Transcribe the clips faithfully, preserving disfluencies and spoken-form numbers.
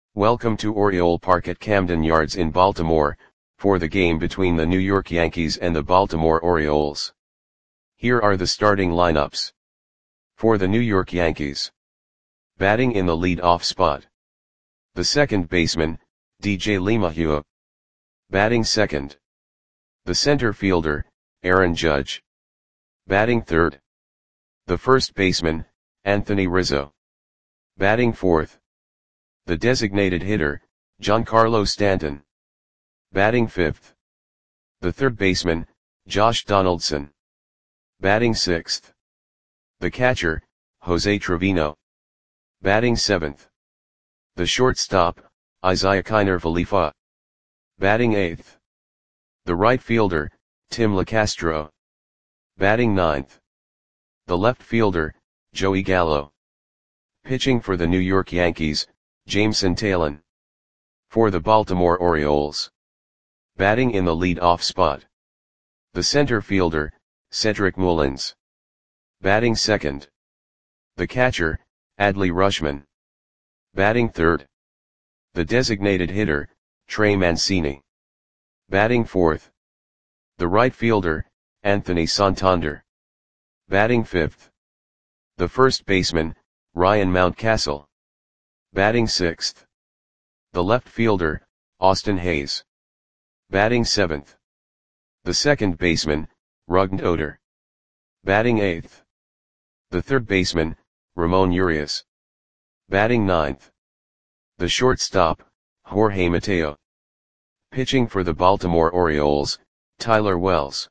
Welcome to Oriole Park at Camden Yards in Baltimore, for the game between the New York Yankees and the Baltimore Orioles. Here are the starting lineups. For the New York Yankees. Batting in the lead-off spot. The second baseman, D J LeMahieu. Batting second. The center fielder, Aaron Judge. Batting third. The first baseman, Anthony Rizzo. Batting fourth. The designated hitter, Giancarlo Stanton. Batting fifth. The third baseman, Josh Donaldson. Batting sixth. The catcher, Jose Trevino. Batting seventh. The shortstop, Isiah Kiner Falefa. Batting eighth. The right fielder, Tim LaCastro. Batting ninth. The left fielder, Joey Gallo. Pitching for the New York Yankees, Jameson Taillon. For the Baltimore Orioles. Batting in the lead-off spot. The center fielder, Cedric Mullins. Batting second. The catcher, Adley Rutschman. Batting third. The designated hitter, Trey Mancini. Batting fourth. The right fielder, Anthony Santander. Batting fifth. The first baseman, Ryan Mountcastle. Batting sixth. The left fielder, Austin Hayes. Batting seventh. The second baseman, Rougned Odor. Batting eighth. The third baseman, Ramon Urias. Batting ninth. The shortstop, Jorge Mateo. Pitching for the Baltimore Orioles, Tyler Wells.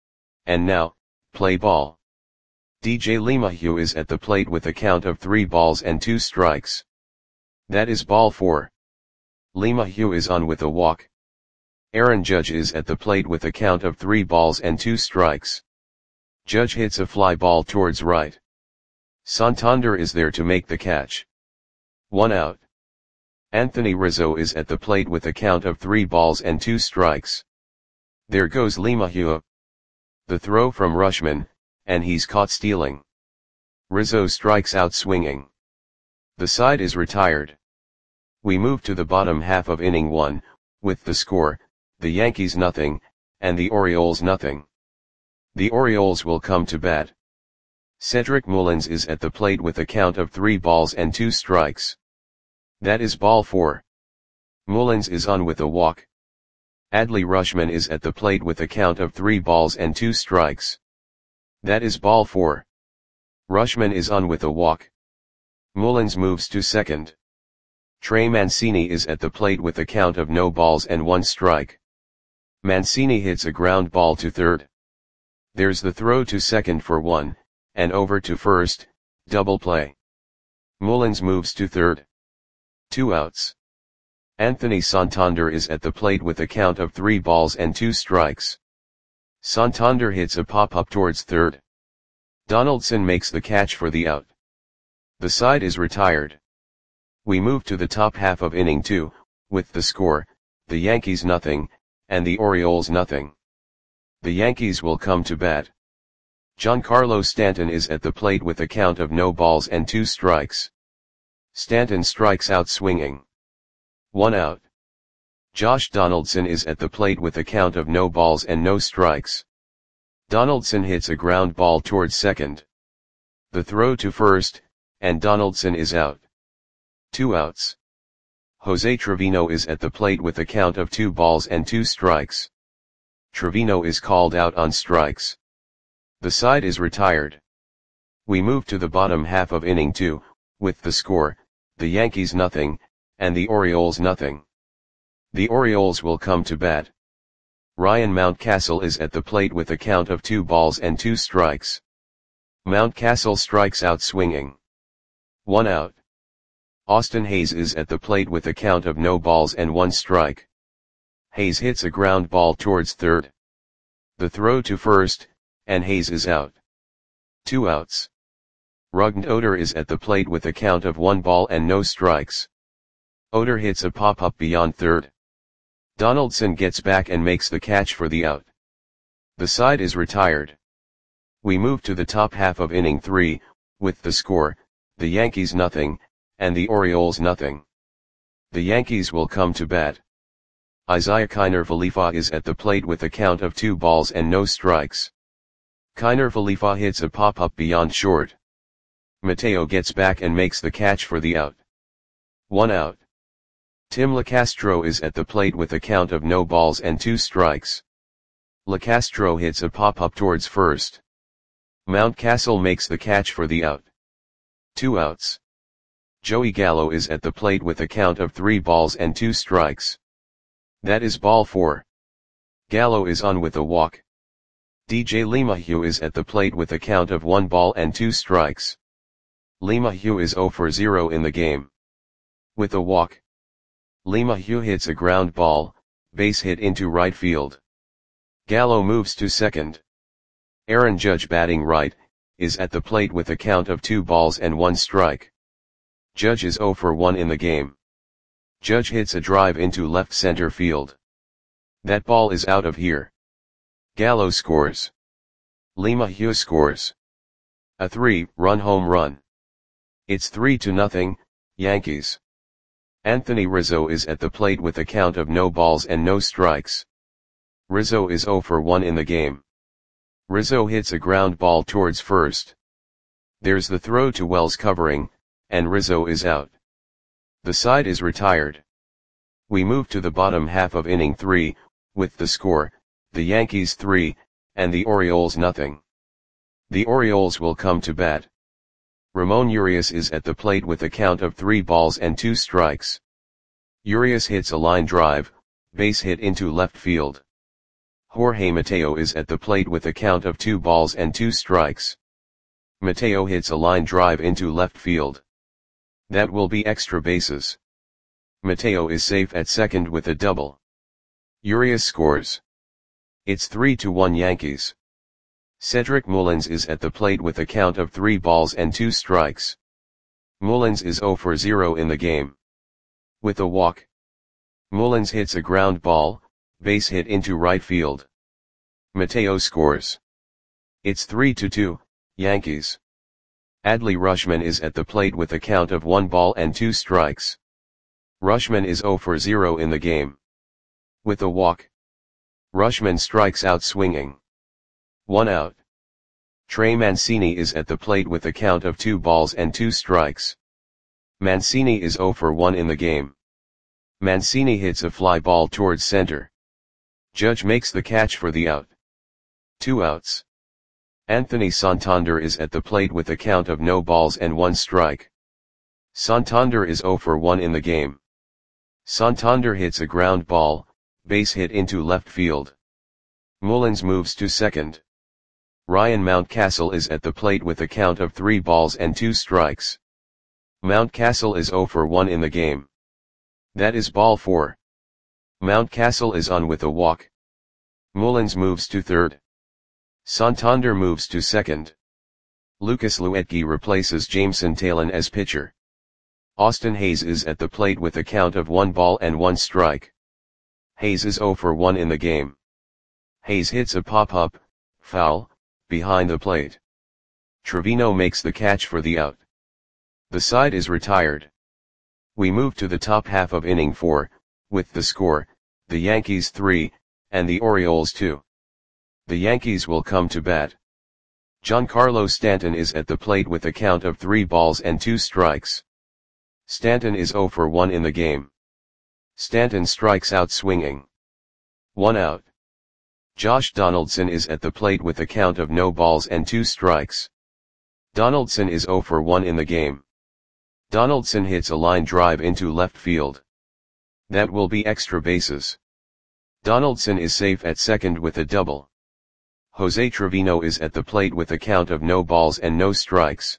And now, play ball. D J LeMahieu is at the plate with a count of three balls and two strikes. That is ball four. LeMahieu is on with a walk. Aaron Judge is at the plate with a count of three balls and two strikes. Judge hits a fly ball towards right. Santander is there to make the catch. One out. Anthony Rizzo is at the plate with a count of three balls and two strikes. There goes LeMahieu. The throw from Rutschman, and he's caught stealing. Rizzo strikes out swinging. The side is retired. We move to the bottom half of inning one, with the score, the Yankees nothing, and the Orioles nothing. The Orioles will come to bat. Cedric Mullins is at the plate with a count of three balls and two strikes. That is ball four. Mullins is on with a walk. Adley Rutschman is at the plate with a count of three balls and two strikes. That is ball four. Rutschman is on with a walk. Mullins moves to second. Trey Mancini is at the plate with a count of no balls and one strike. Mancini hits a ground ball to third. There's the throw to second for one, and over to first, double play. Mullins moves to third. Two outs. Anthony Santander is at the plate with a count of three balls and two strikes. Santander hits a pop-up towards third. Donaldson makes the catch for the out. The side is retired. We move to the top half of inning two, with the score, the Yankees nothing, and the Orioles nothing. The Yankees will come to bat. Giancarlo Stanton is at the plate with a count of no balls and two strikes. Stanton strikes out swinging. One out. Josh Donaldson is at the plate with a count of no balls and no strikes. Donaldson hits a ground ball towards second. The throw to first, and Donaldson is out. Two outs. Jose Trevino is at the plate with a count of two balls and two strikes. Trevino is called out on strikes. The side is retired. We move to the bottom half of inning two, with the score, the Yankees nothing, and the Orioles nothing. The Orioles will come to bat. Ryan Mountcastle is at the plate with a count of two balls and two strikes. Mountcastle strikes out swinging. One out. Austin Hayes is at the plate with a count of no balls and one strike. Hayes hits a ground ball towards third. The throw to first, and Hayes is out. Two outs. Rougned Odor is at the plate with a count of one ball and no strikes. Odor hits a pop-up beyond third. Donaldson gets back and makes the catch for the out. The side is retired. We move to the top half of inning three, with the score, the Yankees nothing, and the Orioles nothing. The Yankees will come to bat. Isiah Kiner Falefa is at the plate with a count of two balls and no strikes. Kiner Falefa hits a pop-up beyond short. Mateo gets back and makes the catch for the out. One out. Tim LeCastro is at the plate with a count of no balls and two strikes. LeCastro hits a pop-up towards first. Mountcastle makes the catch for the out. Two outs. Joey Gallo is at the plate with a count of three balls and two strikes. That is ball four. Gallo is on with a walk. D J LeMahieu is at the plate with a count of one ball and two strikes. LeMahieu is zero for zero in the game. With a walk. LeMahieu hits a ground ball, base hit into right field. Gallo moves to second. Aaron Judge, batting right, is at the plate with a count of two balls and one strike. Judge is zero for one in the game. Judge hits a drive into left center field. That ball is out of here. Gallo scores. LeMahieu scores. A three-run home run. It's three to nothing, Yankees. Anthony Rizzo is at the plate with a count of no balls and no strikes. Rizzo is zero for one in the game. Rizzo hits a ground ball towards first. There's the throw to Wells covering, and Rizzo is out. The side is retired. We move to the bottom half of inning three, with the score, the Yankees three, and the Orioles nothing. The Orioles will come to bat. Ramon Urias is at the plate with a count of three balls and two strikes. Urias hits a line drive, base hit into left field. Jorge Mateo is at the plate with a count of two balls and two strikes. Mateo hits a line drive into left field. That will be extra bases. Mateo is safe at second with a double. Urias scores. It's three to one Yankees. Cedric Mullins is at the plate with a count of three balls and two strikes. Mullins is zero for zero in the game. With a walk. Mullins hits a ground ball, base hit into right field. Mateo scores. It's three to two, Yankees. Adley Rutschman is at the plate with a count of one ball and two strikes. Rutschman is zero for zero in the game. With a walk. Rutschman strikes out swinging. One out. Trey Mancini is at the plate with a count of two balls and two strikes. Mancini is zero for one in the game. Mancini hits a fly ball towards center. Judge makes the catch for the out. Two outs. Anthony Santander is at the plate with a count of no balls and one strike. Santander is zero for one in the game. Santander hits a ground ball, base hit into left field. Mullins moves to second. Ryan Mountcastle is at the plate with a count of three balls and two strikes. Mountcastle is zero for one in the game. That is ball four. Mountcastle is on with a walk. Mullins moves to third. Santander moves to second. Lucas Luetge replaces Jameson Taillon as pitcher. Austin Hayes is at the plate with a count of one ball and one strike. Hayes is zero for one in the game. Hayes hits a pop-up, foul, behind the plate. Trevino makes the catch for the out. The side is retired. We move to the top half of inning four, with the score, the Yankees three, and the Orioles two. The Yankees will come to bat. Giancarlo Stanton is at the plate with a count of three balls and two strikes. Stanton is zero for one in the game. Stanton strikes out swinging. One out. Josh Donaldson is at the plate with a count of no balls and two strikes. Donaldson is zero for one in the game. Donaldson hits a line drive into left field. That will be extra bases. Donaldson is safe at second with a double. Jose Trevino is at the plate with a count of no balls and no strikes.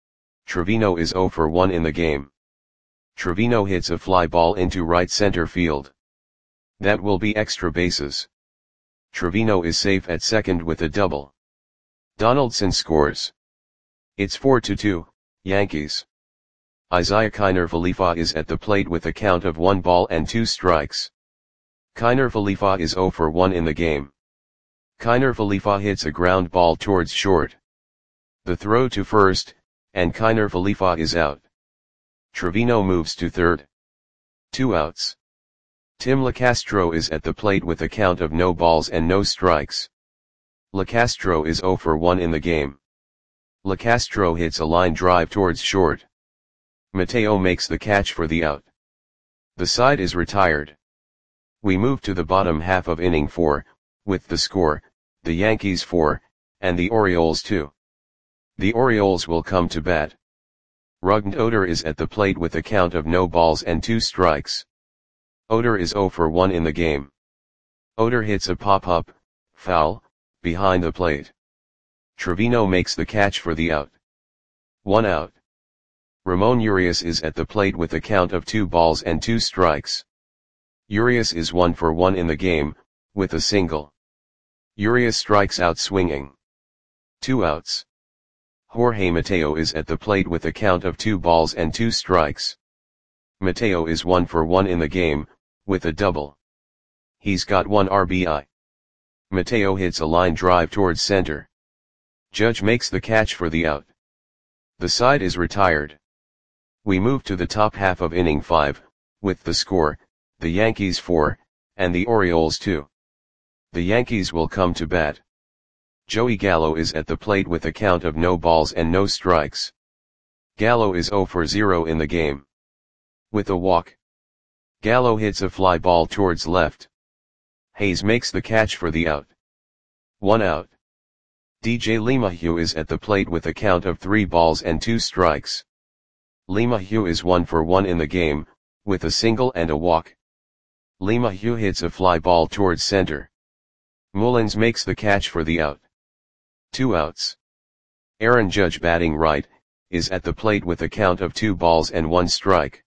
Trevino is zero for one in the game. Trevino hits a fly ball into right center field. That will be extra bases. Trevino is safe at second with a double. Donaldson scores. It's four to two, Yankees. Isiah Kiner Falefa is at the plate with a count of one ball and two strikes. Kiner Falefa is zero for one in the game. Kiner Falefa hits a ground ball towards short. The throw to first, and Kiner Falefa is out. Trevino moves to third. Two outs. Tim Lacastro is at the plate with a count of no balls and no strikes. Lacastro is zero for one in the game. Lacastro hits a line drive towards short. Mateo makes the catch for the out. The side is retired. We move to the bottom half of inning four, with the score, the Yankees four, and the Orioles two. The Orioles will come to bat. Rougned Odor is at the plate with a count of no balls and two strikes. Odor is zero for one in the game. Odor hits a pop-up, foul, behind the plate. Trevino makes the catch for the out. One out. Ramon Urias is at the plate with a count of two balls and two strikes. Urias is one for one in the game, with a single. Urias strikes out swinging. Two outs. Jorge Mateo is at the plate with a count of two balls and two strikes. Mateo is one for one in the game, with a double. He's got one R B I. Mateo hits a line drive towards center. Judge makes the catch for the out. The side is retired. We move to the top half of inning five, with the score, the Yankees four, and the Orioles two. The Yankees will come to bat. Joey Gallo is at the plate with a count of no balls and no strikes. Gallo is zero for zero in the game. With a walk. Gallo hits a fly ball towards left. Hayes makes the catch for the out. One out. D J LeMahieu is at the plate with a count of three balls and two strikes. LeMahieu is one for one in the game, with a single and a walk. LeMahieu hits a fly ball towards center. Mullins makes the catch for the out. Two outs. Aaron Judge, batting right, is at the plate with a count of two balls and one strike.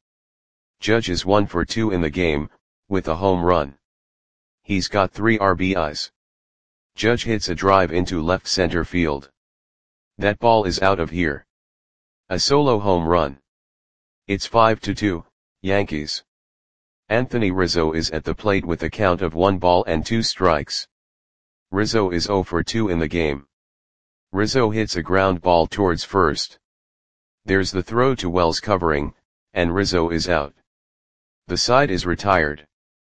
Judge is one for two in the game, with a home run. He's got three R B Is. Judge hits a drive into left center field. That ball is out of here. A solo home run. It's five to two, Yankees. Anthony Rizzo is at the plate with a count of one ball and two strikes. Rizzo is zero for two in the game. Rizzo hits a ground ball towards first. There's the throw to Wells covering, and Rizzo is out. The side is retired.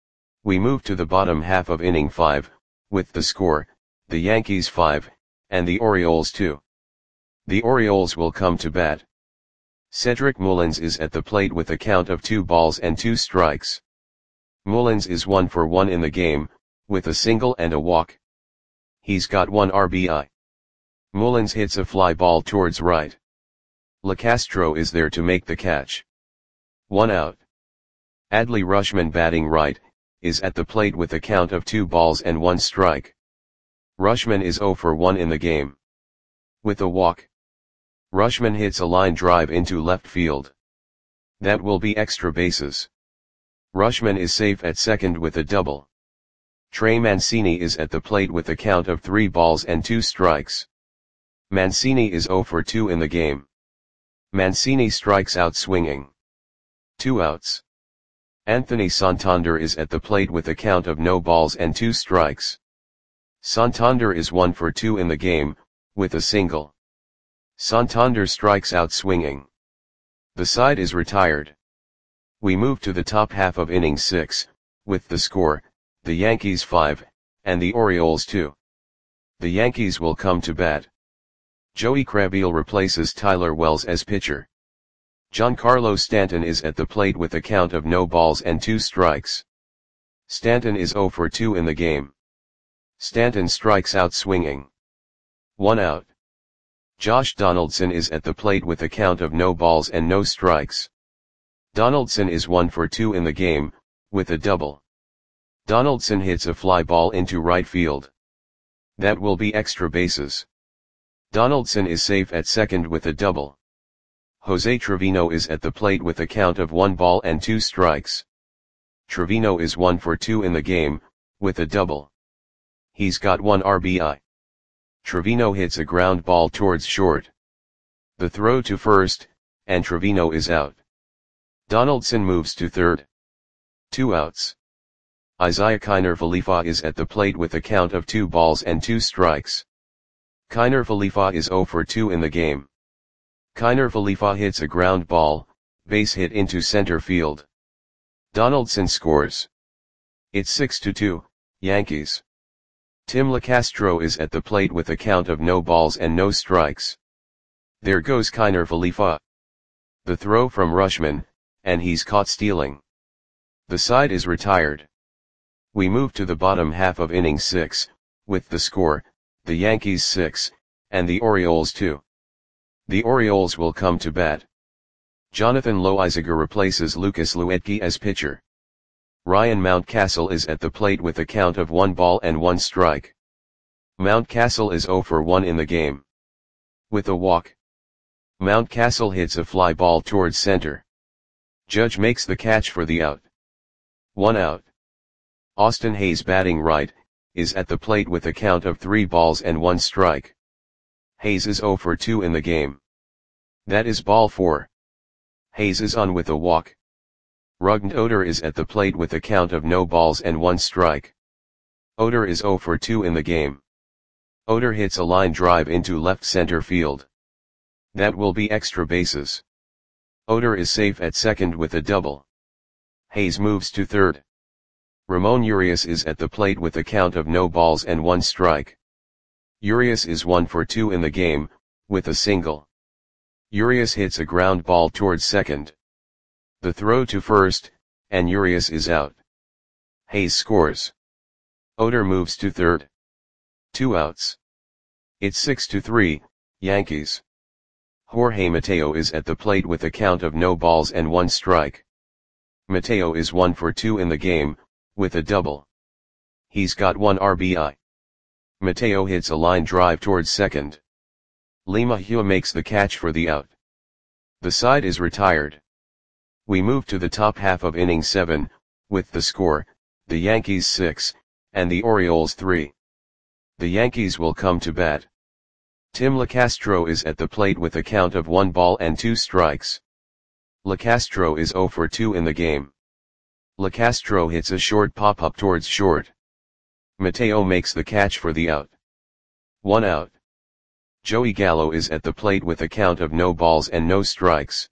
We move to the bottom half of inning five, with the score, the Yankees five, and the Orioles two. The Orioles will come to bat. Cedric Mullins is at the plate with a count of two balls and two strikes. Mullins is one for one in the game, with a single and a walk. He's got one R B I. Mullins hits a fly ball towards right. Lacastro is there to make the catch. One out. Adley Rutschman, batting right, is at the plate with a count of two balls and one strike. Rutschman is zero for one in the game. With a walk. Rutschman hits a line drive into left field. That will be extra bases. Rutschman is safe at second with a double. Trey Mancini is at the plate with a count of three balls and two strikes. Mancini is zero for two in the game. Mancini strikes out swinging. Two outs. Anthony Santander is at the plate with a count of no balls and two strikes. Santander is one for two in the game, with a single. Santander strikes out swinging. The side is retired. We move to the top half of inning six, with the score, the Yankees five, and the Orioles two. The Yankees will come to bat. Joey Krabbeal replaces Tyler Wells as pitcher. Giancarlo Stanton is at the plate with a count of no balls and two strikes. Stanton is zero for two in the game. Stanton strikes out swinging. One out. Josh Donaldson is at the plate with a count of no balls and no strikes. Donaldson is one for two in the game, with a double. Donaldson hits a fly ball into right field. That will be extra bases. Donaldson is safe at second with a double. Jose Trevino is at the plate with a count of one ball and two strikes. Trevino is one for two in the game, with a double. He's got one R B I. Trevino hits a ground ball towards short. The throw to first, and Trevino is out. Donaldson moves to third. Two outs. Isaiah Kiner Falefa is at the plate with a count of two balls and two strikes. Kiner Falefa is zero for two in the game. Kiner Falefa hits a ground ball, base hit into center field. Donaldson scores. It's six to two, Yankees. Tim Locastro is at the plate with a count of no balls and no strikes. There goes Kiner Falefa. The throw from Rutschman, and he's caught stealing. The side is retired. We move to the bottom half of inning six, with the score, the Yankees six, and the Orioles two. The Orioles will come to bat. Jonathan Loaisiga replaces Lucas Luetge as pitcher. Ryan Mountcastle is at the plate with a count of one ball and one strike. Mountcastle is zero for one in the game. With a walk, Mountcastle hits a fly ball towards center. Judge makes the catch for the out. One out. Austin Hayes, batting right, is at the plate with a count of three balls and one strike. Hayes is zero for two in the game. That is ball four. Hayes is on with a walk. Rugnd Oder is at the plate with a count of no balls and one strike. Oder is zero for two in the game. Oder hits a line drive into left center field. That will be extra bases. Oder is safe at second with a double. Hayes moves to third. Ramon Urias is at the plate with a count of no balls and one strike. Urias is one for two in the game, with a single. Urias hits a ground ball towards second. The throw to first, and Urias is out. Hayes scores. Oder moves to third. Two outs. It's six to three, Yankees. Jorge Mateo is at the plate with a count of no balls and one strike. Mateo is one for two in the game, with a double. He's got one R B I. Mateo hits a line drive towards second. LeMahieu makes the catch for the out. The side is retired. We move to the top half of inning seven, with the score, the Yankees six, and the Orioles three. The Yankees will come to bat. Tim Locastro is at the plate with a count of one ball and two strikes. Locastro is zero for two in the game. Locastro hits a short pop-up towards short. Mateo makes the catch for the out. One out. Joey Gallo is at the plate with a count of no balls and no strikes.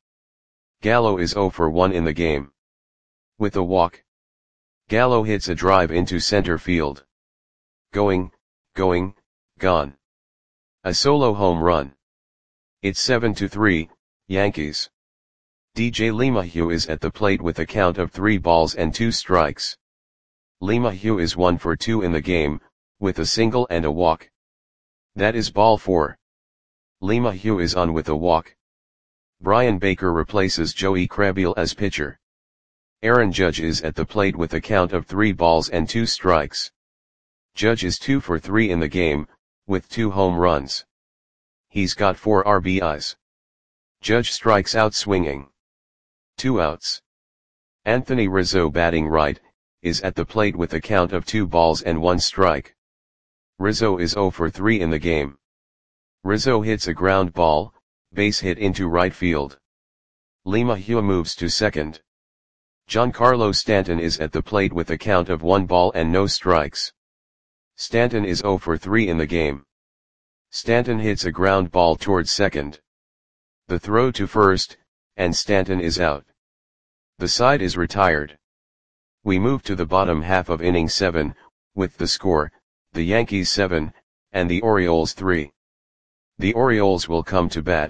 Gallo is zero for one in the game. With a walk, Gallo hits a drive into center field. Going, going, gone. A solo home run. It's seven to three, Yankees. D J LeMahieu is at the plate with a count of three balls and two strikes. LeMahieu is one for two in the game, with a single and a walk. That is ball four. LeMahieu is on with a walk. Brian Baker replaces Joey Krehbiel as pitcher. Aaron Judge is at the plate with a count of three balls and two strikes. Judge is two for three in the game, with two home runs. He's got four R B Is. Judge strikes out swinging. Two outs. Anthony Rizzo, batting right, is at the plate with a count of two balls and one strike. Rizzo is zero for three in the game. Rizzo hits a ground ball, base hit into right field. LeMahieu moves to second. Giancarlo Stanton is at the plate with a count of one ball and no strikes. Stanton is zero for three in the game. Stanton hits a ground ball towards second. The throw to first, and Stanton is out. The side is retired. We move to the bottom half of inning seven, with the score, the Yankees seven, and the Orioles three. The Orioles will come to bat.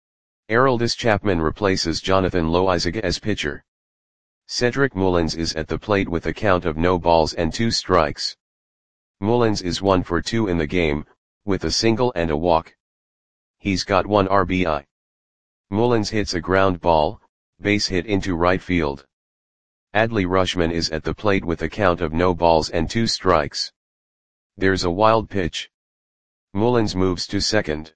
Aroldis Chapman replaces Jonathan Loaisiga as pitcher. Cedric Mullins is at the plate with a count of no balls and two strikes. Mullins is one for two in the game, with a single and a walk. He's got one R B I. Mullins hits a ground ball, base hit into right field. Adley Rutschman is at the plate with a count of no balls and two strikes. There's a wild pitch. Mullins moves to second.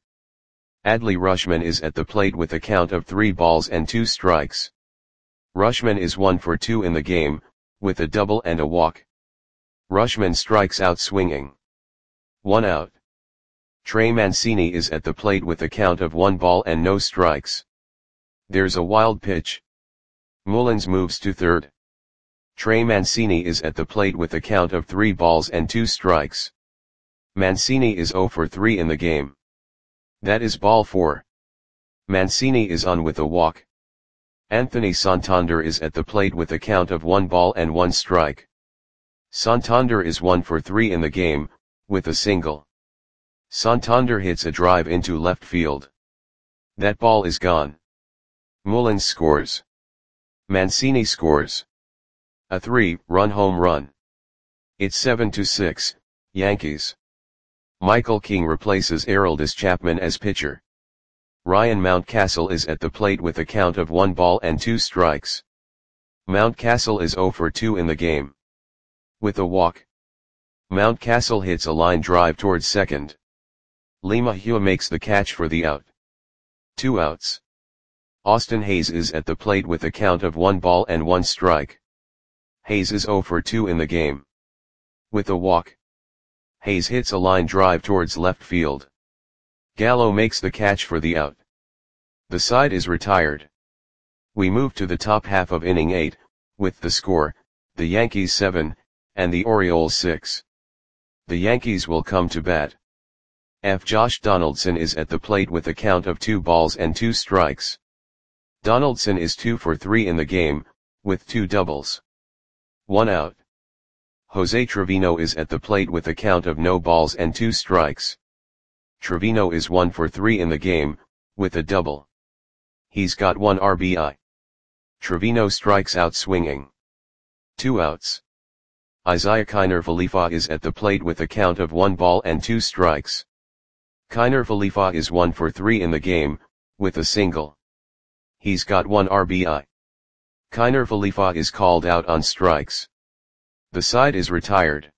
Adley Rutschman is at the plate with a count of three balls and two strikes. Rutschman is one for two in the game, with a double and a walk. Rutschman strikes out swinging. One out. Trey Mancini is at the plate with a count of one ball and no strikes. There's a wild pitch. Mullins moves to third. Trey Mancini is at the plate with a count of three balls and two strikes. Mancini is zero for three in the game. That is ball four. Mancini is on with a walk. Anthony Santander is at the plate with a count of one ball and one strike. Santander is one for three in the game, with a single. Santander hits a drive into left field. That ball is gone. Mullins scores. Mancini scores. A three-run home run. It's seven to six, Yankees. Michael King replaces Aroldis Chapman as pitcher. Ryan Mountcastle is at the plate with a count of one ball and two strikes. Mountcastle is zero for two in the game. With a walk. Mountcastle hits a line drive towards second. LeMahieu makes the catch for the out. Two outs. Austin Hayes is at the plate with a count of one ball and one strike. Hayes is zero for two in the game. With a walk. Hayes hits a line drive towards left field. Gallo makes the catch for the out. The side is retired. We move to the top half of inning eight, with the score, the Yankees seven, and the Orioles six. The Yankees will come to bat. F. Josh Donaldson is at the plate with a count of two balls and two strikes. Donaldson is two for three in the game, with two doubles. One out. Jose Trevino is at the plate with a count of no balls and two strikes. Trevino is one for three in the game, with a double. He's got one R B I. Trevino strikes out swinging. Two outs. Isaiah Kiner Falefa is at the plate with a count of one ball and two strikes. Kiner Falefa is one for three in the game, with a single. He's got one R B I. Kiner Falefa is called out on strikes. The side is retired.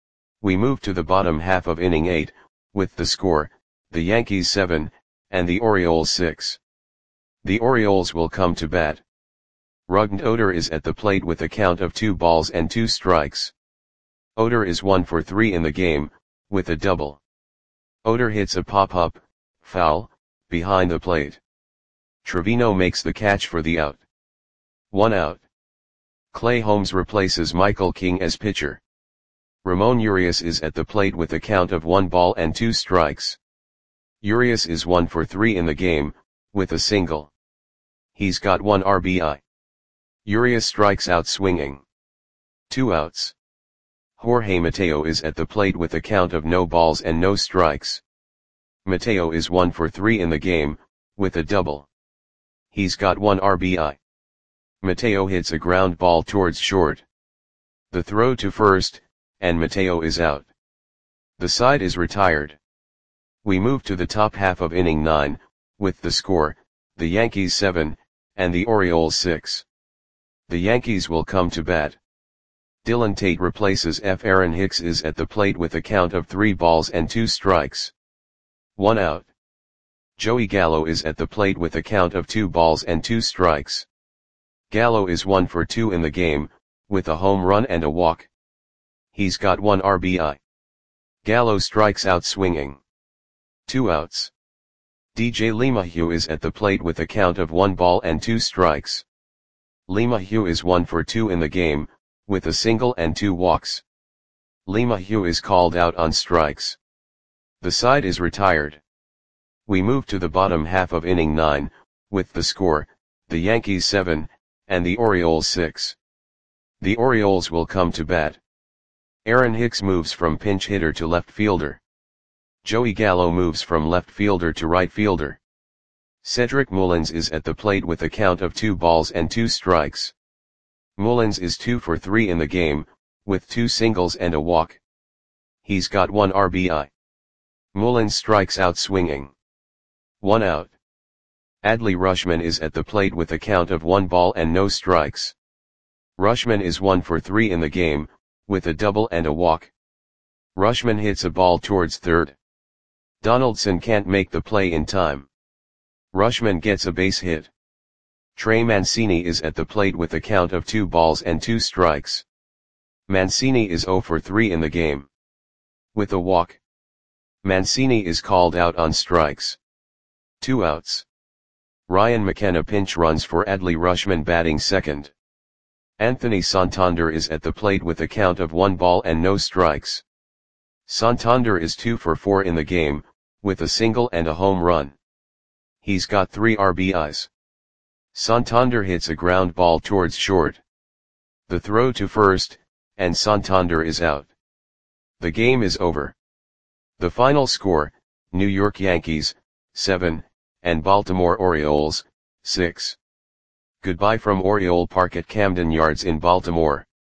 We move to the bottom half of inning eight, with the score, the Yankees seven, and the Orioles six. The Orioles will come to bat. Rougned Odor is at the plate with a count of two balls and two strikes. Odor is one for three in the game, with a double. Odor hits a pop-up, foul, behind the plate. Trevino makes the catch for the out. One out. Clay Holmes replaces Michael King as pitcher. Ramon Urias is at the plate with a count of one ball and two strikes. Urias is one for three in the game, with a single. He's got one R B I. Urias strikes out swinging. Two outs. Jorge Mateo is at the plate with a count of no balls and no strikes. Mateo is one for three in the game, with a double. He's got one R B I. Mateo hits a ground ball towards short. The throw to first, and Mateo is out. The side is retired. We move to the top half of inning nine, with the score, the Yankees seven, and the Orioles six. The Yankees will come to bat. Dylan Tate replaces F. Aaron Hicks is at the plate with a count of three balls and two strikes. One out. Joey Gallo is at the plate with a count of two balls and two strikes. Gallo is one for two in the game, with a home run and a walk. He's got one R B I. Gallo strikes out swinging. Two outs. D J LeMahieu is at the plate with a count of one ball and two strikes. LeMahieu is one for two in the game, with a single and two walks. LeMahieu is called out on strikes. The side is retired. We move to the bottom half of inning nine, with the score, the Yankees seven, and the Orioles six. The Orioles will come to bat. Aaron Hicks moves from pinch hitter to left fielder. Joey Gallo moves from left fielder to right fielder. Cedric Mullins is at the plate with a count of two balls and two strikes. Mullins is two for three in the game, with two singles and a walk. He's got one R B I. Mullins strikes out swinging. One out. Adley Rutschman is at the plate with a count of one ball and no strikes. Rutschman is one for three in the game, with a double and a walk. Rutschman hits a ball towards third. Donaldson can't make the play in time. Rutschman gets a base hit. Trey Mancini is at the plate with a count of two balls and two strikes. Mancini is zero for three in the game. With a walk. Mancini is called out on strikes. Two outs. Ryan McKenna pinch runs for Adley Rutschman batting second. Anthony Santander is at the plate with a count of one ball and no strikes. Santander is two for four in the game, with a single and a home run. He's got three R B Is. Santander hits a ground ball towards short. The throw to first, and Santander is out. The game is over. The final score, New York Yankees, seven, and Baltimore Orioles, six. Goodbye from Oriole Park at Camden Yards in Baltimore.